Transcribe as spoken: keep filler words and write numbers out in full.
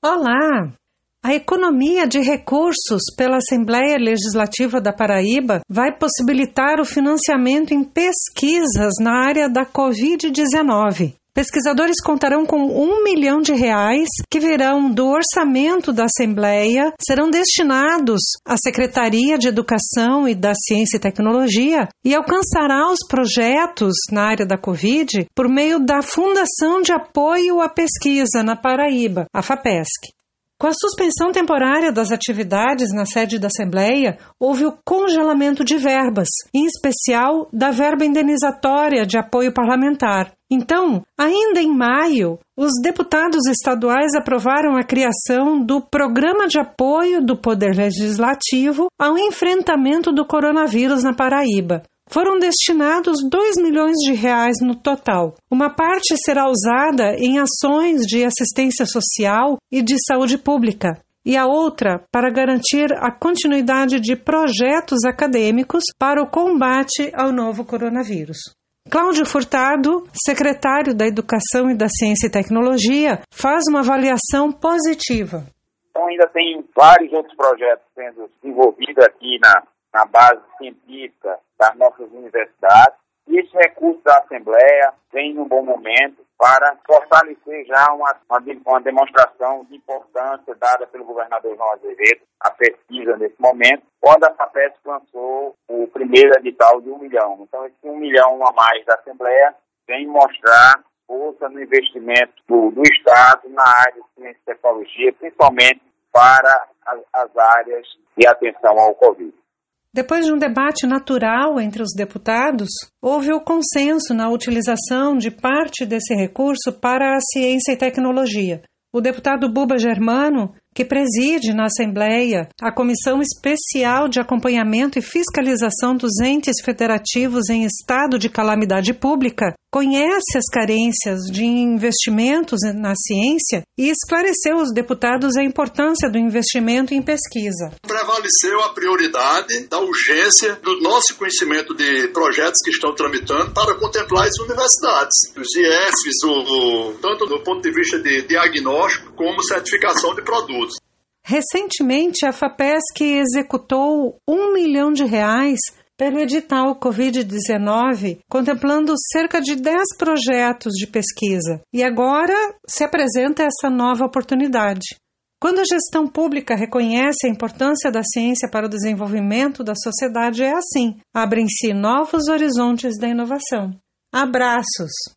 Olá! A economia de recursos pela Assembleia Legislativa da Paraíba vai possibilitar o financiamento em pesquisas na área da covid dezenove. Pesquisadores contarão com um milhão de reais que virão do orçamento da Assembleia, serão destinados à Secretaria de Educação e da Ciência e Tecnologia e alcançará os projetos na área da Covid por meio da Fundação de Apoio à Pesquisa na Paraíba, a FAPESC. Com a suspensão temporária das atividades na sede da Assembleia, houve o congelamento de verbas, em especial da verba indenizatória de apoio parlamentar. Então, ainda em maio, os deputados estaduais aprovaram a criação do Programa de Apoio do Poder Legislativo ao enfrentamento do coronavírus na Paraíba. Foram destinados dois milhões de reais no total. Uma parte será usada em ações de assistência social e de saúde pública, e a outra para garantir a continuidade de projetos acadêmicos para o combate ao novo coronavírus. Cláudio Furtado, secretário da Educação e da Ciência e Tecnologia, faz uma avaliação positiva. Então ainda tem vários outros projetos sendo desenvolvidos aqui na, na base científica das nossas universidades, e esse recurso da Assembleia vem num bom momento para fortalecer já uma, uma, uma demonstração de importância dada pelo governador João Azevedo à pesquisa nesse momento, quando a FAPESC lançou o primeiro edital de um milhão. Então esse um milhão a mais da Assembleia vem mostrar força no investimento do, do Estado na área de ciência e tecnologia, principalmente para as, as áreas de atenção ao Covid. Depois de um debate natural entre os deputados, houve o consenso na utilização de parte desse recurso para a ciência e tecnologia. O deputado Buba Germano, que preside na Assembleia a Comissão Especial de Acompanhamento e Fiscalização dos Entes Federativos em Estado de Calamidade Pública, conhece as carências de investimentos na ciência e esclareceu aos deputados a importância do investimento em pesquisa. Prevaleceu a prioridade da urgência do nosso conhecimento de projetos que estão tramitando para contemplar as universidades, os I Fs, o, o, tanto do ponto de vista de diagnóstico como certificação de produtos. Recentemente, a FAPESC executou um milhão de reais pelo edital covid dezenove, contemplando cerca de dez projetos de pesquisa. E agora se apresenta essa nova oportunidade. Quando a gestão pública reconhece a importância da ciência para o desenvolvimento da sociedade, é assim: abrem-se novos horizontes da inovação. Abraços!